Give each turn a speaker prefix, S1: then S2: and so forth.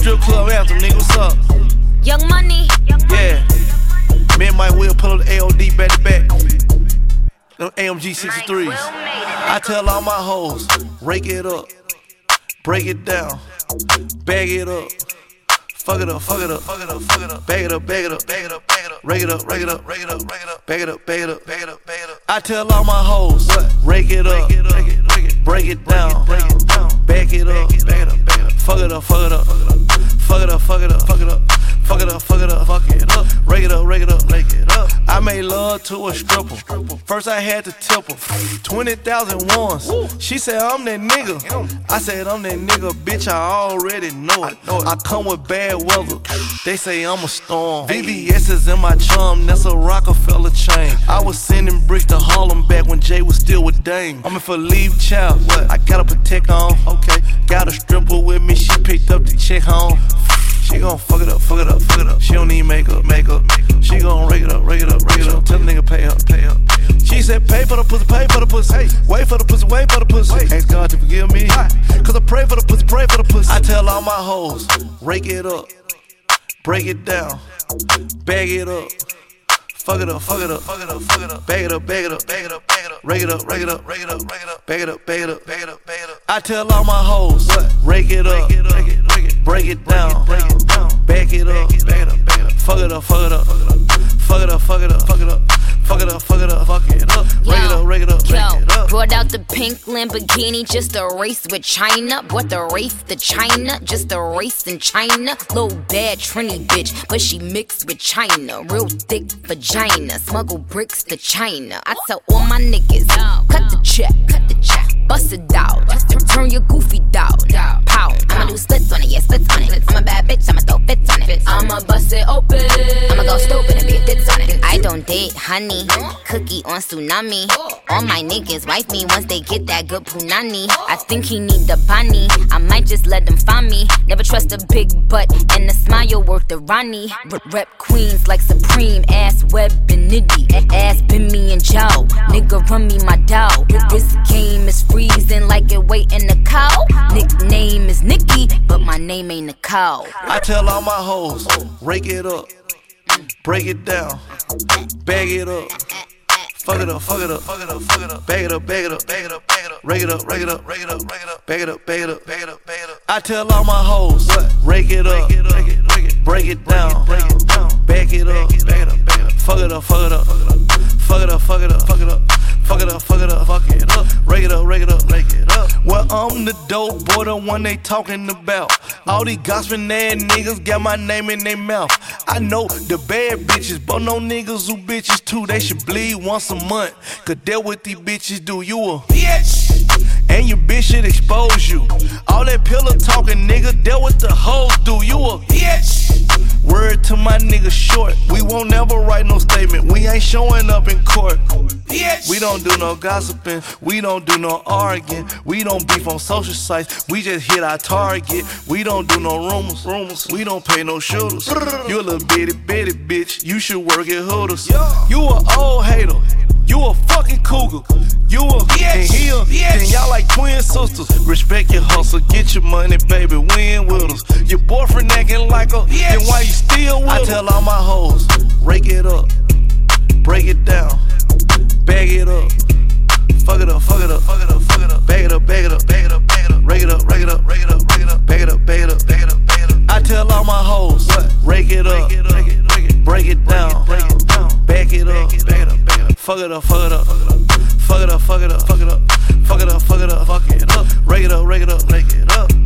S1: strip club anthem, nigga, what's up?
S2: Young Money.
S1: Yeah. Me and Mike Will pull up the AOD back to back. Them AMG 63s. I tell all my hoes, rake it up, break it down, bag it up. Fuck it up, fuck it up, fuck it up, fuck it up, bag it up, bag it up, bag it up, bag it up, rake it up, rake it up, rake it up, rake it up, bag it up, bag it up, bag it up, bag it up. I tell all my hoes, rake it up, break it down, bag it up, bag it up, bag it up, fuck it up, fuck it up, fuck it up, fuck it up, fuck it up, fuck it up, fuck it up, fuck it up, rake it up, rake it up, rake it up. I made love to a stripper. First I had to tip her 20,000 once. She said I'm that nigga. I said I'm that nigga, bitch. I already know it. I come with bad weather. They say I'm a storm. VVS is in my charm. That's a Rockefeller chain. I was sending bricks to Harlem back when Jay was still with Dame. I'm in for leave child. I got a protect on. Okay. Got a stripper with me. She picked up the check home. She gon' fuck it up, fuck it up, fuck it up. She don't need makeup, makeup. She gon' rake it up, rake it up, rake it up. Tell the nigga pay up, pay up. She said pay for the pussy, pay for the pussy. Wait for the pussy, wait for the pussy. Ask God to forgive me, cause I pray for the pussy, pray for the pussy. I tell all my hoes, rake it up, break it down, bag it up. Fuck it up, fuck it up, fuck it up, fuck it up. Bag it up, bag it up, bag it up, bag it up. Rake it up, rake it up, rake it up, rake it up. Bag it up, bag it up, bag it up, bag it up. I tell all my hoes, rake it up, break it down, back it up, bag it up, bag it up. Fuck it up, fuck it up, fuck it up, fuck it up, fuck it up. Fuck it up, fuck it up, fuck it up. Rake it up, rake it up, rake it up.
S2: Brought out the pink Lamborghini just a race with China. Brought the race to China, just a race in China. Little bad Trini bitch, but she mixed with China. Real thick vagina, smuggle bricks to China. I tell all my niggas, cut the check, bust it down, turn your goofy down. Pow, I'ma do splits on it, yeah, splits on it. I'm a bad bitch, I'ma throw fits on it. I'ma bust it open, I'ma go stupid and be a tits on it. I don't date honey, cookie on tsunami. All my niggas wife me once they get that good punani. I think he need the bunny, I might just let them find me. Never trust a big butt and a smile worth the Ronnie. Rep queens like Supreme, ass Web and Nitty. Ass been me and Joe, nigga run me my dough. This game is freezing like it waiting the cow. Nickname is Nikki, but my name ain't Nicole.
S1: I tell all my hoes, rake it up, break it down, bag it up. Fuck it up, fuck it up, fuck it up, fuck it up. Bag it up, bag it up, bag it up, bag it up. Rake it up, rake it up, rake it up, rake it up. Bag it up, bag it up, bag it up, bag it up. I tell all my hoes, rake it up, break it down, bag it up, bag it up, bag it up. Fuck it up, fuck it up, fuck it up, fuck it up, fuck it up. Fuck it up, fuck it up, fuck it up. Rake it up, rake it up, rake it up. Well, I'm the dope boy, the one they talking about. All these gossiping ass niggas got my name in their mouth. I know the bad bitches, but no niggas who bitches too. They should bleed once a month. Cause that what these bitches do. You a bitch, and your bitch should expose you. All that pillow talking, nigga, that what the hoes do. You a bitch. Word to my nigga Short, we won't never write no statement. We ain't showing up in court. Bitch. We don't do no gossiping, we don't do no arguing. We don't beef on social sites, we just hit our target. We don't do no rumors, we don't pay no shooters. You a little bitty bitch, you should work at Hooters. You a old hater, you a fucking cougar. You a and he a, and y'all like twin sisters. Respect your hustle, get your money, baby, win with us. Your boyfriend acting like a, and why you still with I tell all my hoes, rake it up, break it down, bag it up. Fuck it up, fuck it up, fuck it up, fuck it up. Bag it up, bag it up, bag it up, bag it up. Rake it up, rake it up, rake it up, rake it up. Bag it up, bag it up, bag it up, bag it up. I tell all my hoes, rake it up, break it down, bag it up, bag it up, bag it up. Fuck it up, fuck it up, fuck it up, fuck it up, fuck it up, fuck it up, fuck it up, fuck it up. Rake it up, rake it up, rake it up.